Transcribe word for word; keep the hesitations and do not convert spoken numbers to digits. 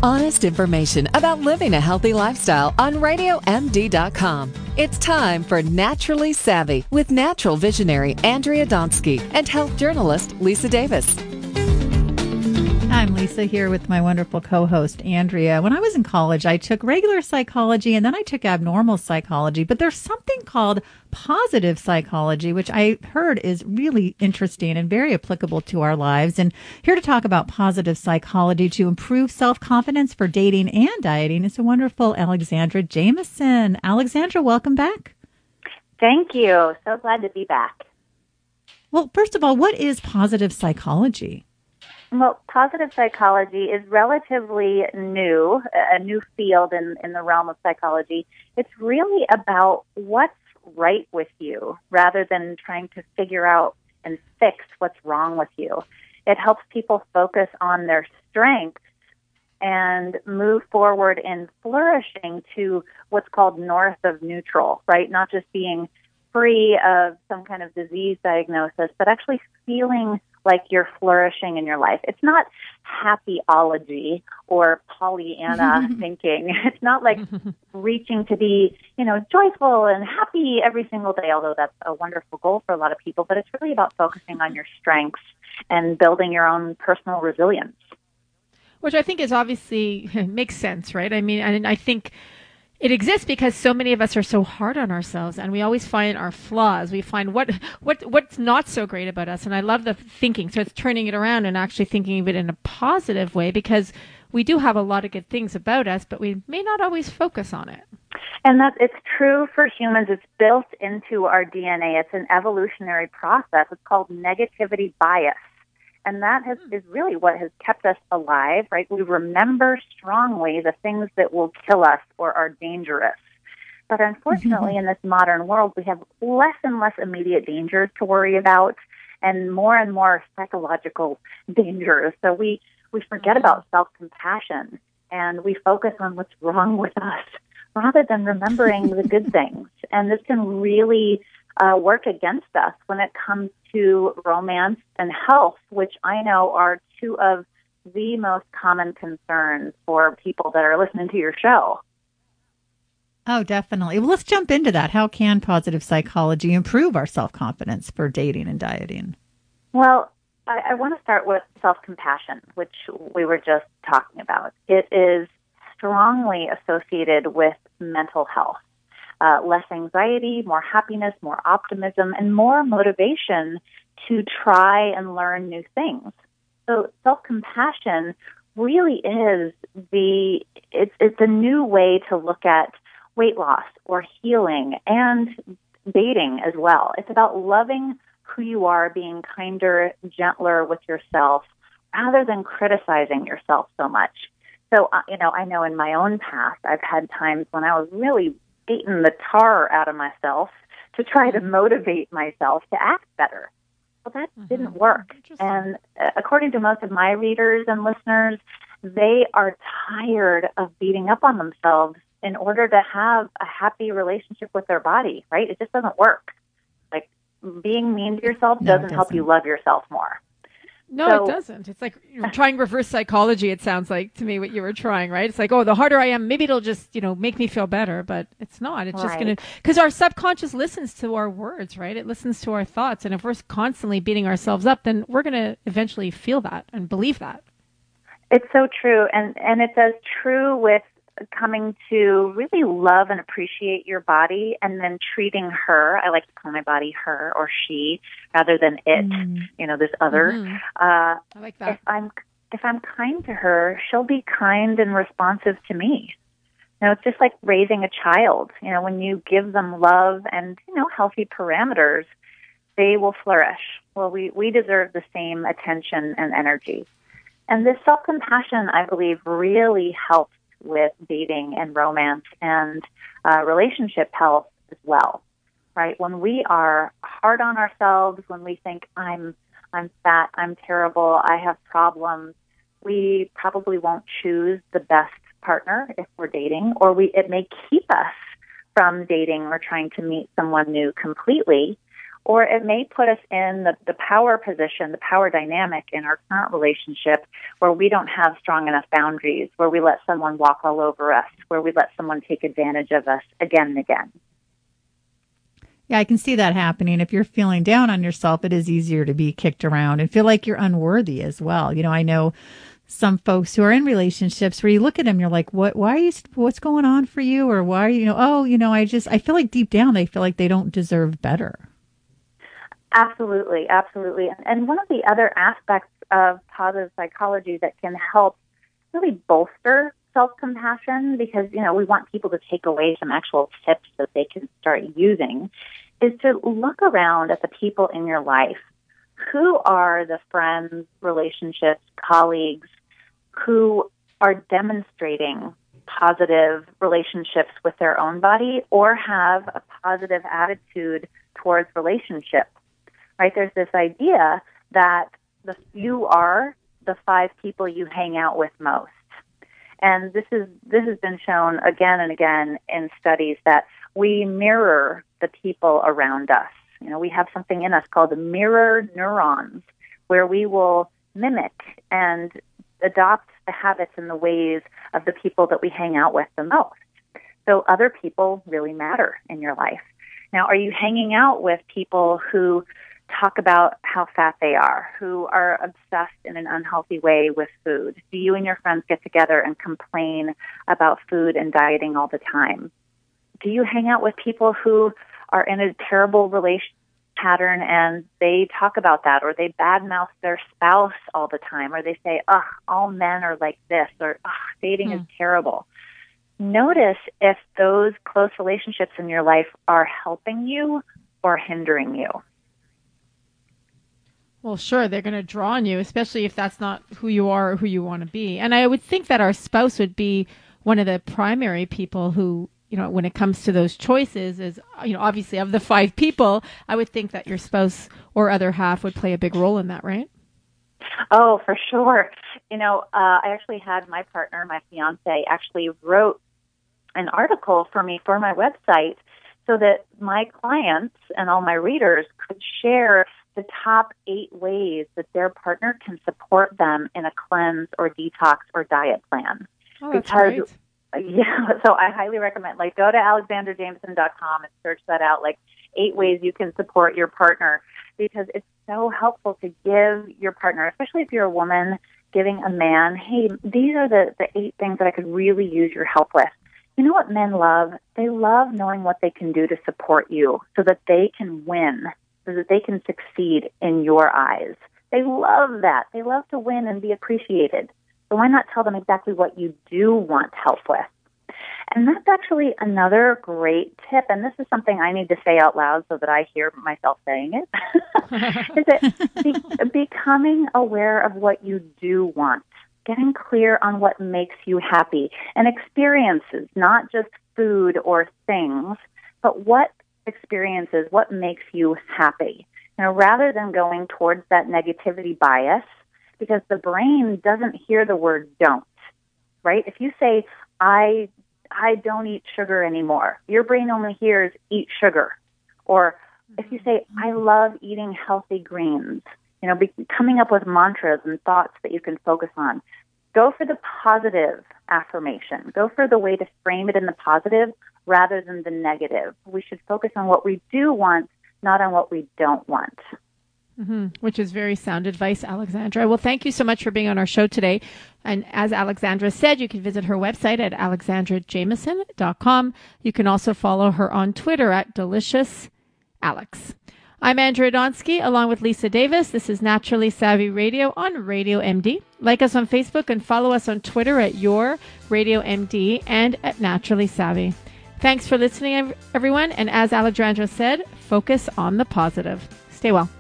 Honest information about living a healthy lifestyle on radio m d dot com. It's time for Naturally Savvy with natural visionary Andrea Donsky and health journalist Lisa Davis. I'm Lisa here with my wonderful co-host, Andrea. When I was in college, I took regular psychology and then I took abnormal psychology, but there's something called positive psychology, which I heard is really interesting and very applicable to our lives. And here to talk about positive psychology to improve self-confidence for dating and dieting is the wonderful Alexandra Jamieson. Alexandra, welcome back. Thank you. So glad to be back. Well, first of all, what is positive psychology? Well, positive psychology is relatively new, a new field in, in the realm of psychology. It's really about what's right with you rather than trying to figure out and fix what's wrong with you. It helps people focus on their strengths and move forward in flourishing to what's called north of neutral, right? Not just being free of some kind of disease diagnosis, but actually feeling like you're flourishing in your life. It's not happyology or Pollyanna thinking. It's not like reaching to be, you know, joyful and happy every single day, although that's a wonderful goal for a lot of people. But it's really about focusing on your strengths and building your own personal resilience. Which I think is obviously makes sense, right? I mean, and I think it exists because so many of us are so hard on ourselves, and we always find our flaws. We find what what what's not so great about us, and I love the thinking. So it's turning it around and actually thinking of it in a positive way, because we do have a lot of good things about us, but we may not always focus on it. And that it's true for humans. It's built into our D N A. It's an evolutionary process. It's called negativity bias. And that has, is really what has kept us alive, right? We remember strongly the things that will kill us or are dangerous. But unfortunately, in this modern world, we have less and less immediate dangers to worry about and more and more psychological dangers. So we, we forget about self-compassion and we focus on what's wrong with us rather than remembering the good things. And this can really uh, work against us when it comes to romance and health, which I know are two of the most common concerns for people that are listening to your show. Oh, definitely. Well, let's jump into that. How can positive psychology improve our self-confidence for dating and dieting? Well, I, I want to start with self-compassion, which we were just talking about. It is strongly associated with mental health. Uh, less anxiety, more happiness, more optimism, and more motivation to try and learn new things. So self-compassion really is the, it's, it's a new way to look at weight loss or healing and dating as well. It's about loving who you are, being kinder, gentler with yourself, rather than criticizing yourself so much. So, uh, you know, I know in my own past, I've had times when I was really beating the tar out of myself to try to motivate myself to act better. Well, that mm-hmm. didn't work. And uh, according to most of my readers and listeners, they are tired of beating up on themselves in order to have a happy relationship with their body, right? It just doesn't work. Like, being mean to yourself no, doesn't, doesn't help you love yourself more. No, so, it doesn't. It's like you're trying reverse psychology, it sounds like to me what you were trying, right? It's like, oh, the harder I am, maybe it'll just, you know, make me feel better, but it's not. It's right. just going to, because our subconscious listens to our words, right? It listens to our thoughts. And if we're constantly beating ourselves up, then we're going to eventually feel that and believe that. It's so true. And, and it's as true with coming to really love and appreciate your body and then treating her. I like to call my body her or she rather than it, mm. you know, this other. Mm-hmm. Uh, I like that. If I'm, if I'm kind to her, she'll be kind and responsive to me. You know, it's just like raising a child. You know, when you give them love and, you know, healthy parameters, they will flourish. Well, we, we deserve the same attention and energy. And this self-compassion, I believe, really helps with dating and romance and uh, relationship health as well, right? When we are hard on ourselves, when we think I'm I'm fat, I'm terrible, I have problems, we probably won't choose the best partner if we're dating, or we it may keep us from dating or trying to meet someone new completely, or it may put us in the, the power position, the power dynamic in our current relationship where we don't have strong enough boundaries, where we let someone walk all over us, where we let someone take advantage of us again and again. Yeah, I can see that happening. If you're feeling down on yourself, it is easier to be kicked around and feel like you're unworthy as well. You know, I know some folks who are in relationships where you look at them, you're like, what, why are you, what's going on for you? Or why are you, you know, oh, you know, I just, I feel like deep down, they feel like they don't deserve better. Absolutely, absolutely. And one of the other aspects of positive psychology that can help really bolster self-compassion, because, you know, we want people to take away some actual tips that they can start using, is to look around at the people in your life. Who are the friends, relationships, colleagues who are demonstrating positive relationships with their own body or have a positive attitude towards relationships? Right? There's this idea that the, you are the five people you hang out with most. And this is this has been shown again and again in studies that we mirror the people around us. You know, we have something in us called the mirror neurons, where we will mimic and adopt the habits and the ways of the people that we hang out with the most. So other people really matter in your life. Now, are you hanging out with people who talk about how fat they are, who are obsessed in an unhealthy way with food? Do you and your friends get together and complain about food and dieting all the time? Do you hang out with people who are in a terrible relation pattern and they talk about that, or they badmouth their spouse all the time, or they say, ugh, all men are like this, or ugh, dating hmm. is terrible? Notice if those close relationships in your life are helping you or hindering you. Well, sure, they're going to draw on you, especially if that's not who you are or who you want to be. And I would think that our spouse would be one of the primary people who, you know, when it comes to those choices is, you know, obviously of the five people, I would think that your spouse or other half would play a big role in that, right? Oh, for sure. You know, uh, I actually had my partner, my fiance, actually wrote an article for me for my website so that my clients and all my readers could share the top eight ways that their partner can support them in a cleanse or detox or diet plan. Oh, that's because, great. Yeah, so I highly recommend, like, go to alexandra jameson dot com and search that out, like, eight ways you can support your partner, because it's so helpful to give your partner, especially if you're a woman, giving a man, hey, these are the, the eight things that I could really use your help with. You know what men love? They love knowing what they can do to support you so that they can win, so that they can succeed in your eyes. They love that. They love to win and be appreciated. So why not tell them exactly what you do want help with? And that's actually another great tip, and this is something I need to say out loud so that I hear myself saying it, is that be, becoming aware of what you do want, getting clear on what makes you happy, and experiences, not just food or things, but what experiences, what makes you happy. You know, rather than going towards that negativity bias, because the brain doesn't hear the word don't, right? If you say, I I don't eat sugar anymore, your brain only hears eat sugar. Or if you say, I love eating healthy greens, you know, be, coming up with mantras and thoughts that you can focus on. Go for the positive affirmation. Go for the way to frame it in the positive rather than the negative. We should focus on what we do want, not on what we don't want. Mm-hmm. Which is very sound advice, Alexandra. Well, thank you so much for being on our show today. And as Alexandra said, you can visit her website at alexandra jameson dot com. You can also follow her on Twitter at delicious alex. I'm Andrea Donsky, along with Lisa Davis. This is Naturally Savvy Radio on Radio M D. Like us on Facebook and follow us on Twitter at Your Radio M D and at Naturally Savvy. Thanks for listening, everyone. And as Alexandra said, focus on the positive. Stay well.